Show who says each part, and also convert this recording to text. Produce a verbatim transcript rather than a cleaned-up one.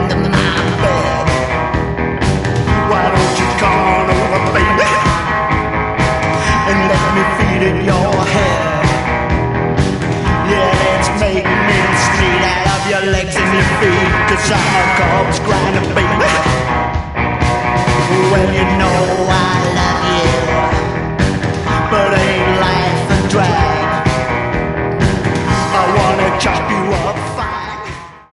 Speaker 1: into my bed. Why don't you come on over, baby, and let me feed it your head? Yeah, let's make mincemeat out of your legs and your feet, 'cause I'm a corpse grinder, baby. Well, you know I love